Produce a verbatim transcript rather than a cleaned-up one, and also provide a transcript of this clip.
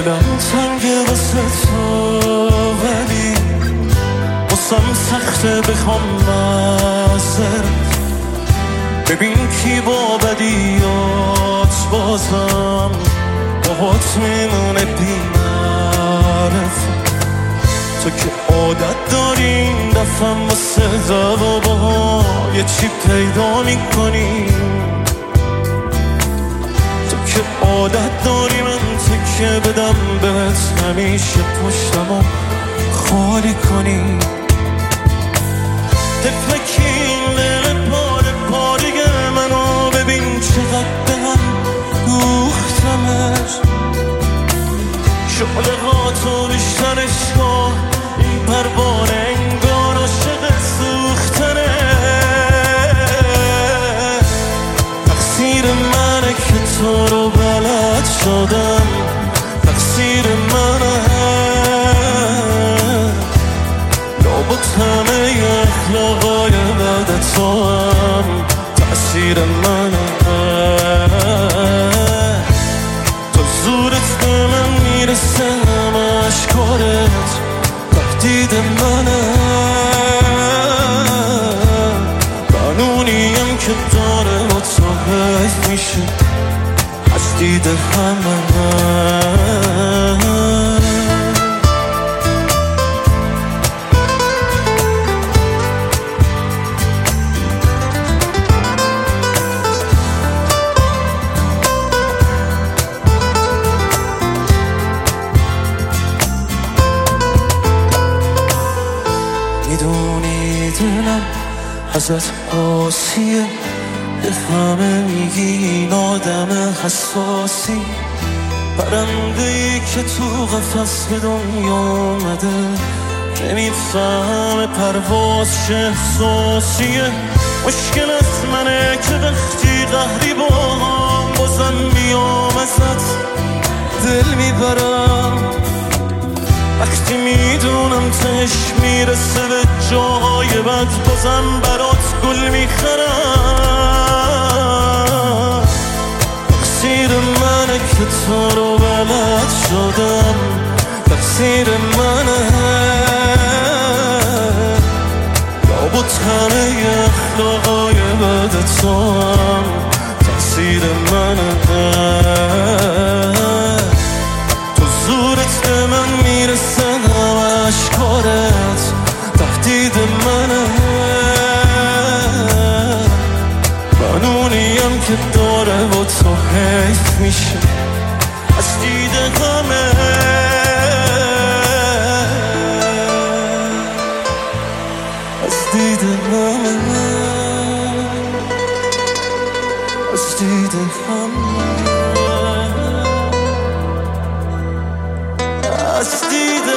دلم تنگه واسه تو ولی واسم سخته بخوام معذرت. ببین کی با بدیات بازم باهات میمونه بی معرفت. تو که عادت داری این دفعه واسه دوا با یه چی پیدا میکنی. تو که عادت داری من تکه بدم بهت همیشه پشتمو خالی کنی. تفلکی این دل پاره پاره منو ببین چقدر به هم دوختمش. شعله ها تو بیشترش کن این پروانه انگار عاشق سوختنه. تقصیر منه که تو رو بلد شدم، تقصیر منه. لابد همه اخلاقای بد تو هم تأثیر منه. تو زورت به من میرسه همه اشکارت تهدید منه. قانونیم که داره با تو حیف میشه از دید همه. میدونی دلم ازت قاسیه، به همه میگی این آدم حساسی. پرنده‌ای که تو قفس به دنیا اومده نمیفهمه پرواز چه احساسیه. مشکل از منه که وقتی قهری با هم بازم میام ازت دل میبرم. وقتی میدونم تش میرسه به جاهای بد بازم برات گل میخرم. تقصیر منه که تو رو بلد شدم، تقصیر منه. لابد همه اخلاقای بد تو هم تقصیر منه. تو زورت به من میرسه همه اشکارت تهدید منه. قانونیم که داره با تو حیف میشه از دید همه. از دید همه، از دید همه، از دید